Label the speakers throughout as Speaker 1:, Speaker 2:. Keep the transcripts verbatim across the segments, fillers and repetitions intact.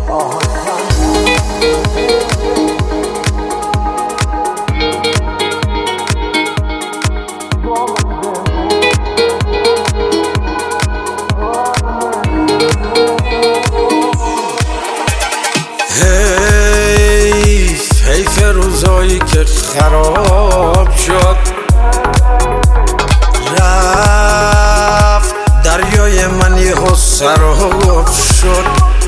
Speaker 1: روزایی که خراب شد رفت دریای من یهو سراب شد،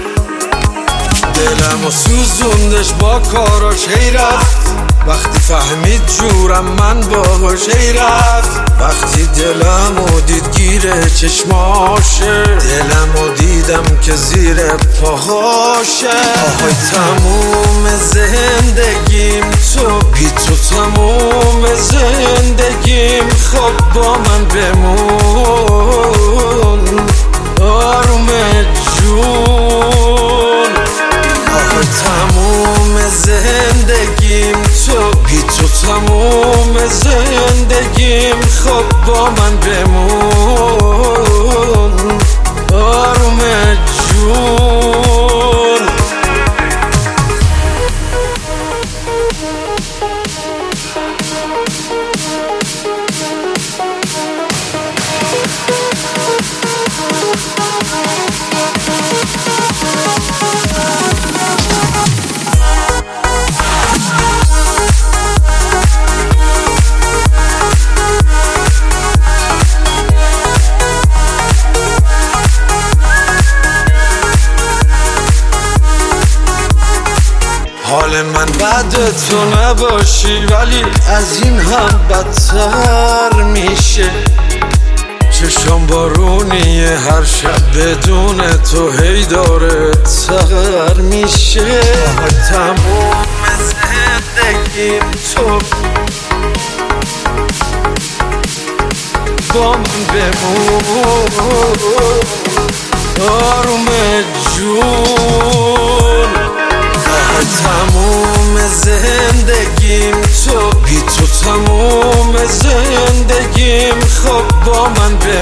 Speaker 1: دلم و سوزوندش با کاراش هی رفت، وقتی فهمید جورم من باهاش هی رفت، وقتی دلم و دید گیره چشماشه، دلم و دیدم که زیر پاهاشه. آهای تموم زندگیم تو بی تو، تموم زندگیم خب با من بمون آروم جون. آهای تموم زندگیم تو بی تو، تموم زندگیم خب با من بمون آروم جون. حال من بعد تو نباشی ولی از این هم بدتر میشه، چشم بارونیه هر شب بدون تو هی داره تغر میشه. تموم زندگیم تو با من بمون آروم جون. تموم زندگیم تو بی تو، تموم زندگیم خب با من بمون